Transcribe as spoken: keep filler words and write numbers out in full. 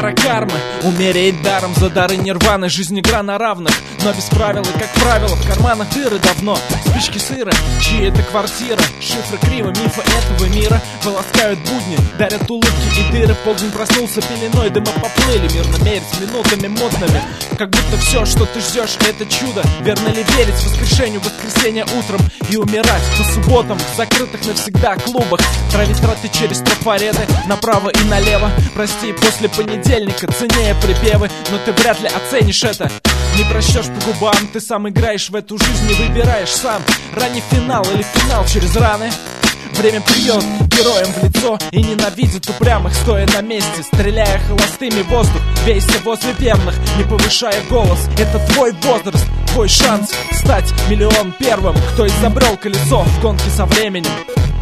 пара кармы. Умереть даром за дары нирваны. Жизнь игра на равных, но без правил. И как правило в карманах дыры давно. Спички сыра, чьи это квартира. Шифры криво, мифы этого мира полоскают будни, дарят улыбки и дыры. Полдень проснулся пеленой, дыма поплыли. Мирно мерить минутами модными, как будто все, что ты ждешь, это чудо. Верно ли верить в воскрешению, воскресенье утром и умирать по субботам в закрытых навсегда клубах? Травить траты через трафареты направо и налево. Прости, после понедельника ценнее припевы, но ты вряд ли оценишь это. Не прощешь по губам, ты сам играешь в эту жизнь, не выбираешь сам. Ранний финал или финал через раны. Время плюет героям в лицо и ненавидит упрямых, стоя на месте, стреляя холостыми в воздух. Бейся возле верных, не повышая голос. Это твой возраст, твой шанс стать миллион первым, кто изобрел колесо в гонке со временем.